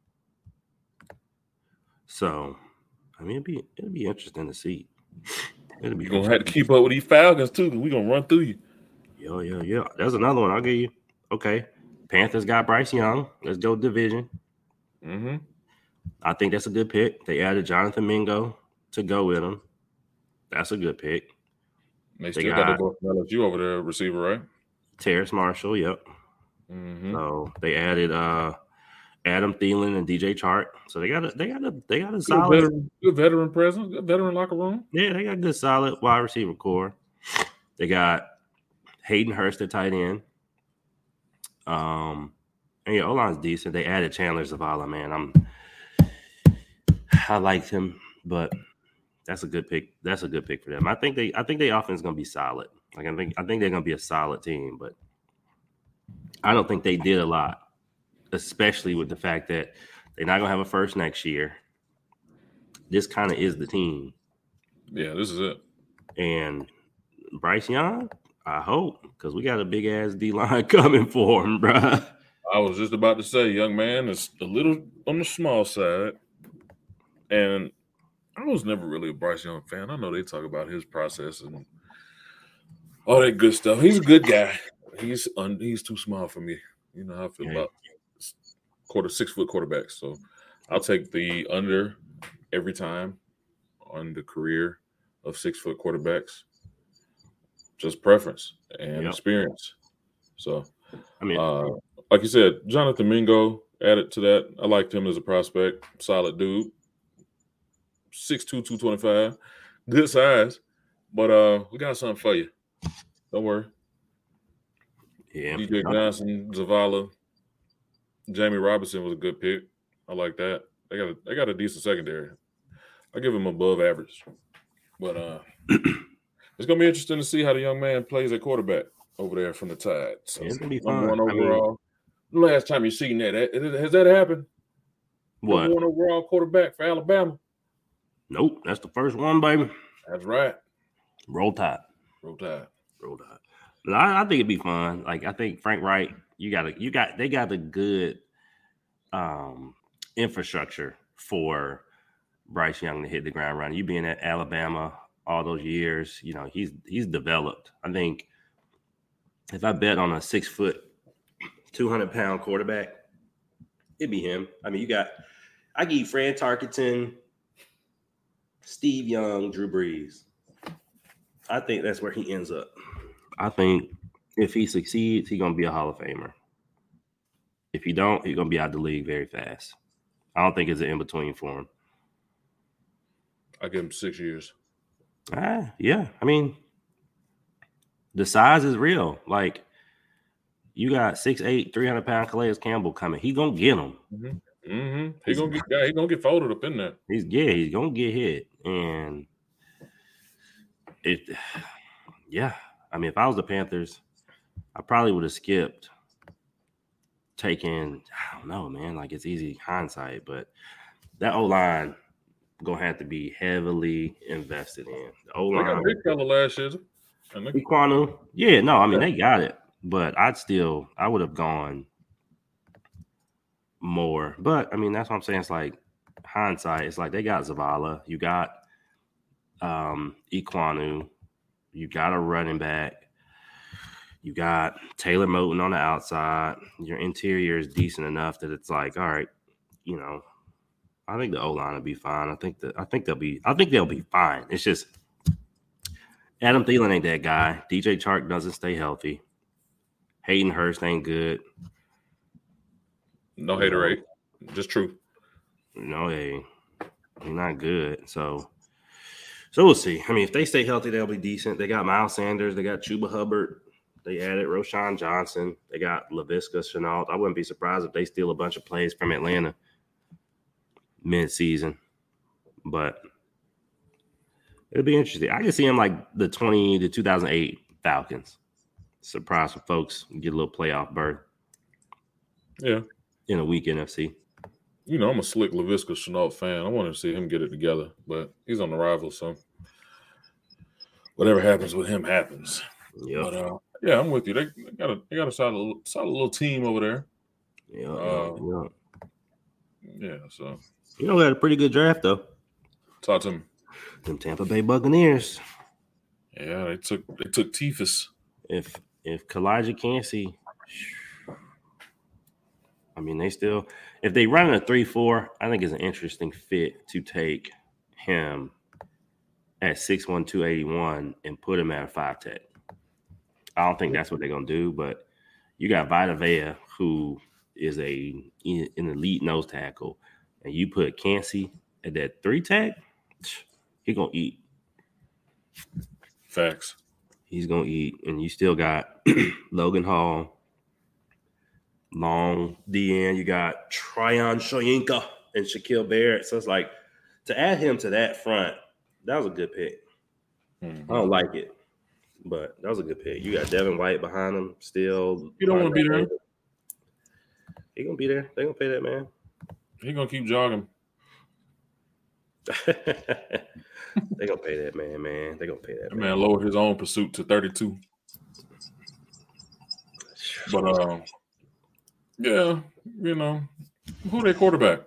So, I mean, it'd be it'd be interesting to see. It'll be You're going to have to keep up with these Falcons, too, because we're going to run through you. Yo, yo, yo. There's another one. I'll give you. Okay. Panthers got Bryce Young. Let's go division. Mm-hmm. I think that's a good pick. They added Jonathan Mingo to go with him. That's a good pick. They still they got, got the L S U over there, receiver, right? Terrace Marshall, yep. Mm-hmm. So they added uh, Adam Thielen and D J Chark. So they got a they got a they got a good solid veteran, good veteran presence, good veteran locker room. Yeah, they got a good solid wide receiver core. They got Hayden Hurst at tight end. Um, and yeah, O-line's decent. They added Chandler Zavala, man. I'm I liked him, but that's a good pick. That's a good pick for them. I think they I think their offense is gonna be solid. Like I think I think they're gonna be a solid team, but I don't think they did a lot, especially with the fact that they're not gonna have a first next year. This kind of is the team. Yeah, this is it. And Bryce Young, I hope, because we got a big ass D line coming for him, bro. I was just about to say, young man, is a little on the small side, and I was never really a Bryce Young fan. I know they talk about his process and all that good stuff. He's a good guy. He's un, he's too small for me. You know how I feel yeah. about quarter six foot quarterbacks. So I'll take the under every time on the career of six foot quarterbacks. Just preference and yep. experience. So, I mean, uh, like you said, Jonathan Mingo added to that. I liked him as a prospect. Solid dude. six two, two twenty-five. Good size. But uh, we got something for you. Don't worry. Yeah. D J Johnson, Zavala, Jamie Robinson was a good pick. I like that. They got a, they got a decent secondary. I give him above average. But uh, it's gonna be interesting to see how the young man plays at quarterback over there from the Tide. So, it's gonna be number fun. one overall. I mean, last time you seen that, has that happened? What? Number one overall quarterback for Alabama? Nope, that's the first one, baby. That's right. Roll Tide. Roll Tide. Roll Tide. But I, I think it'd be fun. Like I think Frank Wright, you got to, you got, they got the good um, infrastructure for Bryce Young to hit the ground running. You being at Alabama all those years, you know, he's he's developed. I think if I bet on a six foot, two hundred pound quarterback, it'd be him. I mean, you got, I give you Fran Tarkenton, Steve Young, Drew Brees. I think that's where he ends up. I think if he succeeds, he's going to be a Hall of Famer. If he don't, he's going to be out of the league very fast. I don't think it's an in-between for him. I give him six years. Ah, yeah. I mean, the size is real. Like, you got six eight, three hundred pound Calais Campbell coming. He's going to get him. Mm-hmm. Mm-hmm. He's going to get yeah, he's gonna get folded up in there. He's Yeah, he's going to get hit. And it, yeah. I mean, if I was the Panthers, I probably would have skipped taking, I don't know, man. Like, it's easy hindsight, but that O-line going to have to be heavily invested in. The O-line. They got a big fella last year. Ekwonu. Yeah, no, I mean, they got it. But I'd still, I would have gone more. But, I mean, that's what I'm saying. It's like hindsight. It's like they got Zavala. You got um, Ekwonu. You got a running back. You got Taylor Moton on the outside. Your interior is decent enough that it's like, all right, you know, I think the O-line will be fine. I think that I think they'll be I think they'll be fine. It's just Adam Thielen ain't that guy. D J Chark doesn't stay healthy. Hayden Hurst ain't good. No haterade. Just true. No, hey, he's not good. So So we'll see. I mean, if they stay healthy, they'll be decent. They got Miles Sanders. They got Chuba Hubbard. They added Roshan Johnson. They got Laviska Shenault. I wouldn't be surprised if they steal a bunch of plays from Atlanta mid-season. But it'll be interesting. I can see them like the twenty to two thousand eight Falcons. Surprise for folks. Get a little playoff berth. Yeah. In a weak N F C. You know, I'm a slick Laviska Shenault fan. I want to see him get it together, but he's on the rival, so whatever happens with him happens. Yeah, but uh, yeah, I'm with you. They, they got a they got a solid, solid little team over there. Yeah, uh, yeah, yeah. So you know, we had a pretty good draft though. Talk to him. Them Tampa Bay Buccaneers. Yeah, they took they took Tifus. If if Kalijah Kancey, I mean, they still. If they run a three four, I think it's an interesting fit to take him at six one, two eighty-one and put him at a five tech. I don't think that's what they're going to do, but you got Vita Vea, who is a an elite nose tackle, and you put Kancey at that three tech, he going to eat. Facts. He's going to eat, and you still got Logan Hall. Long D N, you got Tryon Shoyinka and Shaquille Barrett. So it's like to add him to that front, that was a good pick. Mm-hmm. I don't like it, but that was a good pick. You got Devin White behind him still. You don't want to be there. He gonna be there. They gonna pay that man. He gonna keep jogging. They gonna pay that man, man. They gonna pay that, that man. man lowered his own pursuit to thirty-two. But um. Yeah, you know, who they quarterback?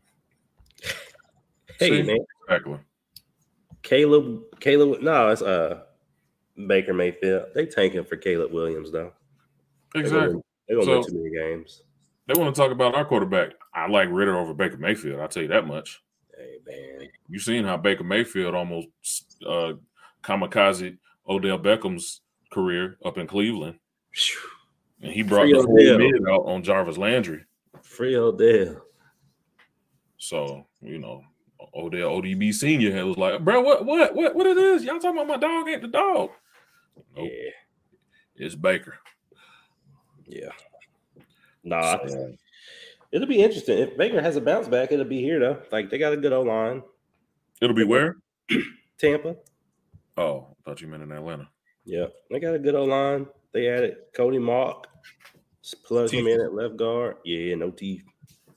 Hey, See? man. Exactly. Caleb, Caleb, no, it's uh Baker Mayfield. They tanking for Caleb Williams, though. Exactly. They're going to so, win too many games. They want to talk about our quarterback. I like Ritter over Baker Mayfield. I'll tell you that much. Hey, man. You seen how Baker Mayfield almost uh, kamikaze Odell Beckham's career up in Cleveland. And he brought Free the whole mid out on Jarvis Landry. Free Odell. So, you know, Odell O D B Senior was like, bro, what, what, what, what it is? Y'all talking about my dog ain't the dog. Nope. Yeah. It's Baker. Yeah. No, nah, so, it'll be interesting. If Baker has a bounce back, it'll be here though. Like they got a good O line. It'll be they where? Tampa. Oh, I thought you meant in Atlanta. Yeah, they got a good O line. They added Cody Mock, plug him in at left guard. Yeah, no teeth.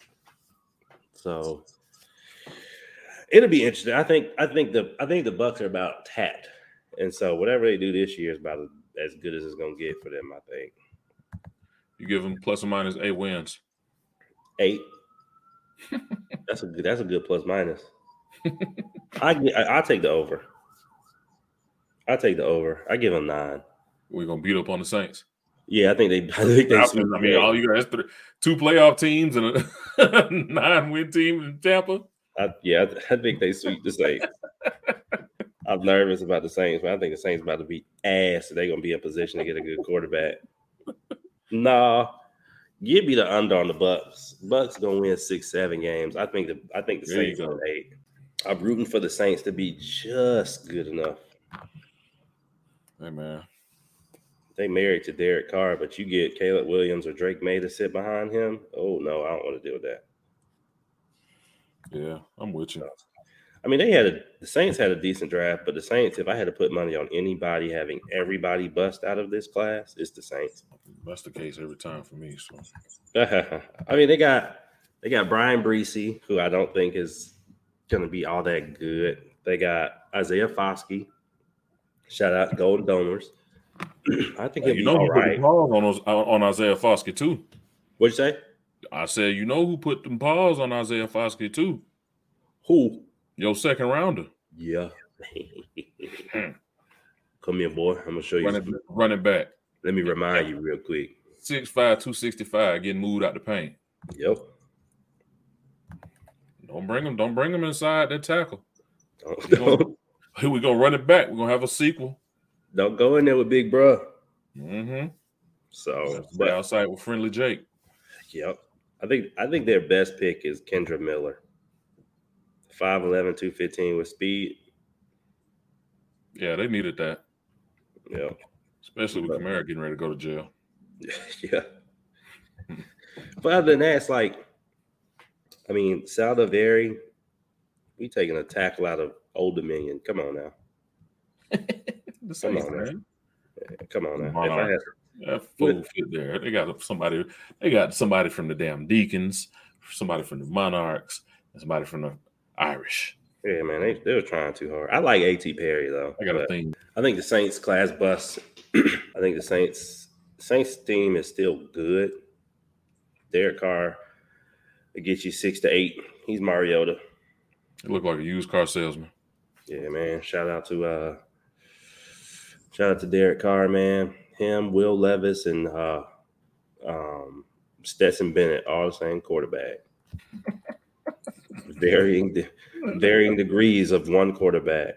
So it'll be interesting. I think. I think the. I think the Bucs are about tapped, and so whatever they do this year is about as good as it's going to get for them. I think. You give them plus or minus eight wins. Eight. that's a good. That's a good plus minus. I, I I'll take the over. I take the over. I give them nine. We're gonna beat up on the Saints. Yeah, I think they. I think they. I mean, all you guys, three, two playoff teams and a nine-win team in Tampa. I, yeah, I, I think they sweep the Saints. I'm nervous about the Saints, but I think the Saints about to be ass. They're gonna be in position to get a good quarterback. Nah, give me the under on the Bucs. Bucs gonna win six, seven games. I think the. I think the There Saints win eight. I'm rooting for the Saints to be just good enough. Hey man. They married to Derek Carr, but you get Caleb Williams or Drake May to sit behind him. Oh no, I don't want to deal with that. Yeah, I'm with you. I mean, they had a the Saints had a decent draft, but the Saints, if I had to put money on anybody having everybody bust out of this class, it's the Saints. That's the case every time for me. So I mean, they got they got Brian Breesy, who I don't think is gonna be all that good. They got Isaiah Foskey. Shout out Golden Donors. I think he'll you be know all who right. Put the pause on, those, on Isaiah Foskey too. What'd you say? I said, you know who put them paws on Isaiah Foskey too? Who? Your second rounder. Yeah. Come here, boy. I'm gonna show you. Running, running back. Let me remind you real quick. six five, two sixty-five, getting moved out the paint. Yep. Don't bring him. Don't bring him inside that tackle. Don't, don't. Here we go. Run it back. We're gonna have a sequel. Don't go in there with Big Bruh. Mm-hmm. So, but outside with Friendly Jake. Yep. I think I think their best pick is Kendra Miller. five eleven, two fifteen with speed. Yeah, they needed that. Yeah. Especially with Kamara getting ready to go to jail. Yeah. But other than that, it's like, I mean, Saldiveri, we taking a tackle out of Old Dominion. Come on now. the Come on, man. Yeah, come on now. If I had, that full fit there. They got somebody. They got somebody from the damn Deacons, somebody from the Monarchs, and somebody from the Irish. Yeah, man, they they were trying too hard. I like A T Perry though. I got a thing. I think the Saints class bust. I think the Saints Saints team is still good. Derek Carr, it gets you six to eight. He's Mariota. It looked like a used car salesman. Yeah, man. Shout out to uh, shout out to Derek Carr, man. Him, Will Levis, and uh, um, Stetson Bennett, all the same quarterback. varying de- varying degrees of one quarterback.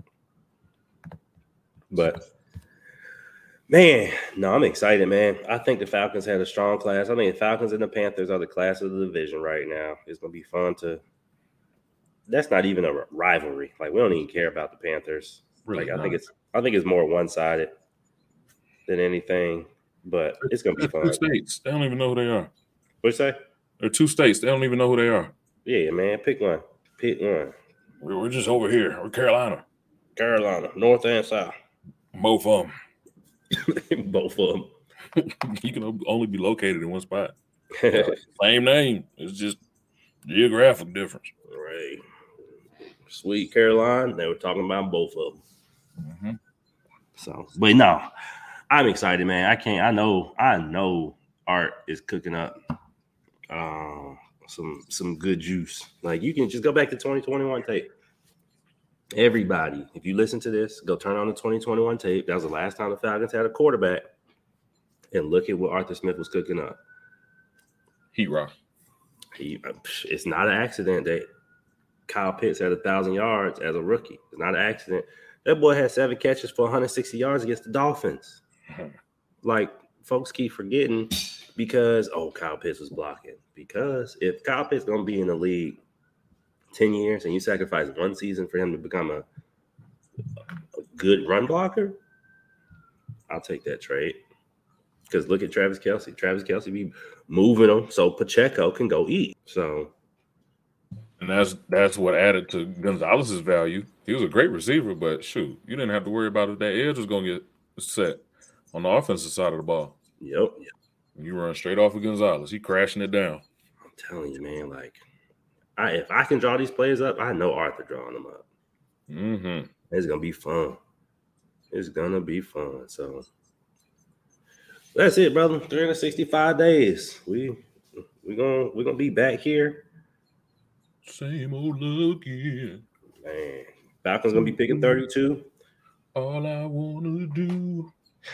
But man, no, I'm excited, man. I think the Falcons had a strong class. I think the Falcons and the Panthers are the class of the division right now. It's gonna be fun to. That's not even a rivalry. Like we don't even care about the Panthers. Really like I not. think it's I think it's more one sided than anything. But it's gonna be fun. Two states. They don't even know who they are. What'd you say? They're two states. They don't even know who they are. Yeah, man. Pick one. Pick one. We're just over here. We're Carolina. Carolina, North and South. Both of them. Both of them. You can only be located in one spot. Same name. It's just geographic difference. Right. Sweet Caroline. They were talking about both of them. Mm-hmm. So, but no, I'm excited, man. I can't. I know. I know. Art is cooking up uh, some some good juice. Like you can just go back to twenty twenty-one tape. Everybody, if you listen to this, go turn on the twenty twenty-one tape. That was the last time the Falcons had a quarterback. And look at what Arthur Smith was cooking up. Heat rock. He, it's not an accident that Kyle Pitts had a thousand yards as a rookie. It's not an accident. That boy had seven catches for one hundred sixty yards against the Dolphins. Mm-hmm. Like folks keep forgetting because oh, Kyle Pitts was blocking. Because if Kyle Pitts gonna be in the league ten years and you sacrifice one season for him to become a, a good run blocker, I'll take that trade. Because look at Travis Kelce. Travis Kelce be moving them so Pacheco can go eat. So, and that's that's what added to Gonzalez's value. He was a great receiver, but shoot, you didn't have to worry about if that edge was going to get set on the offensive side of the ball. Yep. You run straight off of Gonzalez. He crashing it down. I'm telling you, man, like, I if I can draw these players up, I know Arthur drawing them up. Mm-hmm. It's going to be fun. It's going to be fun. So, that's it, brother. three hundred sixty-five days. We we gonna we're gonna be back here. Same old luck again. Man, Falcons gonna be picking thirty-two. All I wanna do.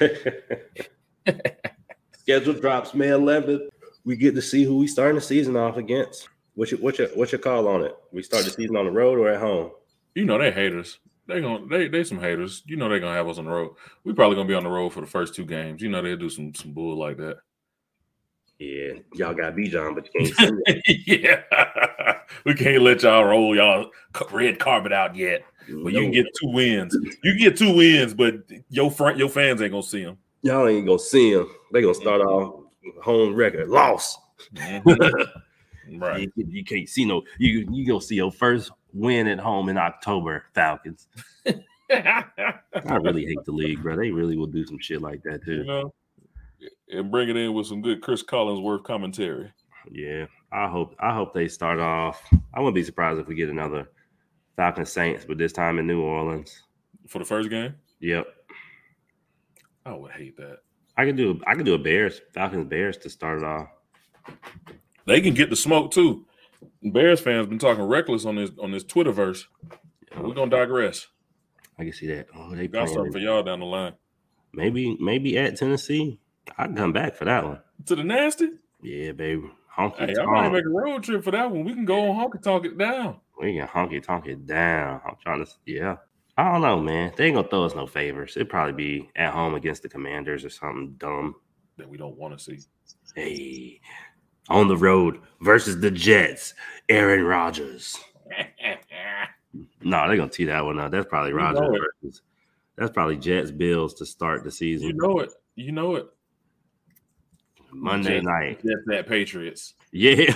Schedule drops May eleventh. We get to see who we starting the season off against. What's your what's your what's your call on it? We start the season on the road or at home? You know they haters. They gonna they they some haters. You know they're gonna have us on the road. We probably gonna be on the road for the first two games. You know they'll do some some bull like that. Yeah, y'all got Bijan, but you can't see it. Yeah, we can't let y'all roll y'all red carpet out yet. But No. you can get two wins. You can get two wins, but your front your fans ain't gonna see them. Y'all ain't gonna see them. They gonna start off home record loss. Mm-hmm. Right. You, you can't see no. You you gonna see your first win at home in October, Falcons. I really hate the league, bro. They really will do some shit like that too. You know, and bring it in with some good Chris Collinsworth commentary. Yeah, I hope I hope they start off. I wouldn't be surprised if we get another Falcons Saints, but this time in New Orleans for the first game. Yep, I would hate that. I could do I could do a Bears Falcons Bears to start it off. They can get the smoke too. Bears fans been talking reckless on this on this Twitterverse. Yep. We're gonna digress. I can see that. Oh, they got something for y'all down the line. Maybe maybe at Tennessee. I'd come back for that one. To the nasty? Yeah, baby. Honky hey, I'm ready to make a road trip for that one. We can go on honky tonk it down. We can honky tonk it down. I'm trying to, yeah. I don't know, man. They ain't gonna throw us no favors. It'd probably be at home against the Commanders or something dumb that we don't want to see. Hey, on the road versus the Jets, Aaron Rodgers. No, they're gonna tee that one up. That's probably Rodgers versus. That's probably Jets Bills to start the season. You know it. You know it. Monday Jets, night. Jets that Patriots. Yeah.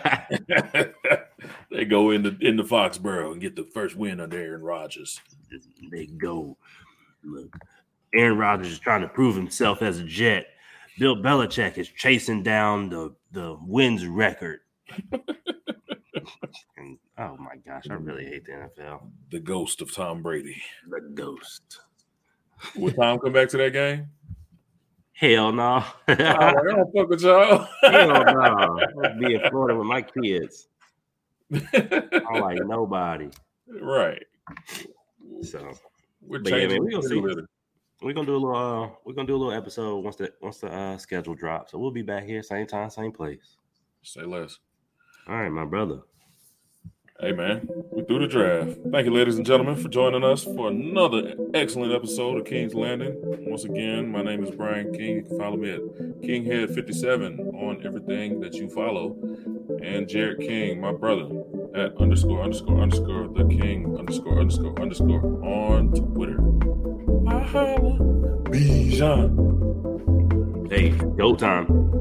They go into into Foxborough and get the first win under Aaron Rodgers. They go. Look, Aaron Rodgers is trying to prove himself as a Jet. Bill Belichick is chasing down the, the wins record. And, oh, my gosh. I really hate the N F L. The ghost of Tom Brady. The ghost. Will Tom come back to that game? Hell no. Oh, I don't fuck with y'all. Hell no. I'll be in Florida with my kids. I'm like nobody. Right. So we're but yeah, man, we're gonna see. Little. We're gonna do a little uh we're gonna do a little episode once the once the uh, schedule drops. So we'll be back here, same time, same place. Say less. All right, my brother. Hey man, we through the draft. Thank you, ladies and gentlemen, for joining us for another excellent episode of King's Landing. Once again, my name is Brian King. You can follow me at Kinghead fifty-seven on everything that you follow. And Jared King, my brother, at underscore underscore underscore the King underscore underscore underscore on Twitter. Bijan. Hey, go time.